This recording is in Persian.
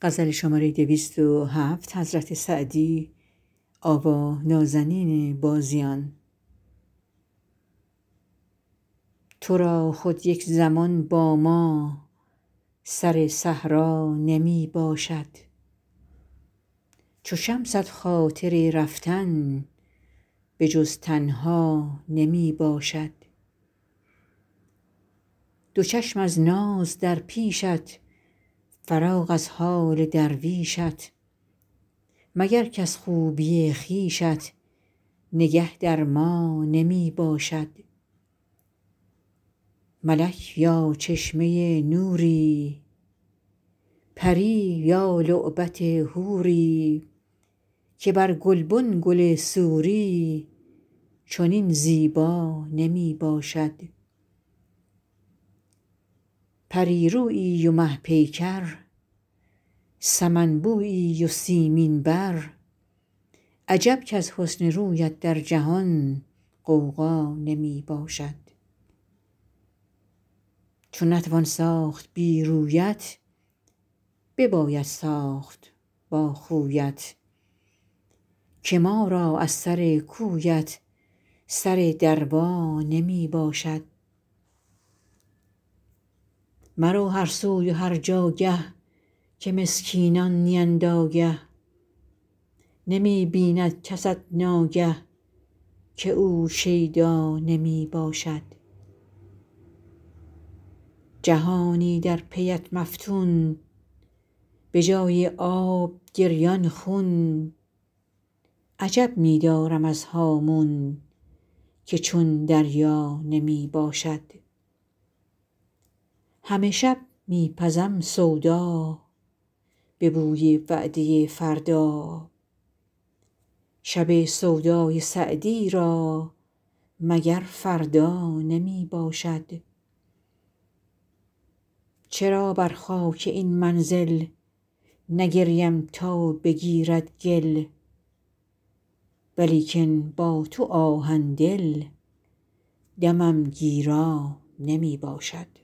تو را خود یک زمان با ما سر صحرا نمی باشد چو شمست خاطر رفتن به جز تنها نمی باشد دو چشم از ناز در پیشت فراغ از حال درویشت مگر کز خوبی خویشت نگه در ما نمی باشد ملک یا چشمه نوری پری یا لعبت حوری که بر گلبن گل سوری چنین زیبا نمی باشد پری رویی و مه پیکر سمن بویی و سیمین بر عجب کز حسن رویت در جهان غوغا نمی باشد چو نتوان ساخت بی رویت بباید ساخت با خویت که ما را از سر کویت سر دروا نمی باشد مرو هر سوی و هر جاگه که مسکینان نیند آگه نمی بیند کست ناگه که او شیدا نمی باشد جهانی در پیت مفتون به جای آب گریان خون عجب می دارم از هامون که چون دریا نمی باشد همه شب می پزم سودا به بوی وعده فردا شب سودای سعدی را مگر فردا نمی باشد چرا بر خاک این منزل نگریم تا بگیرد گل ولیکن با تو آهن دل دمم گیرا نمی باشد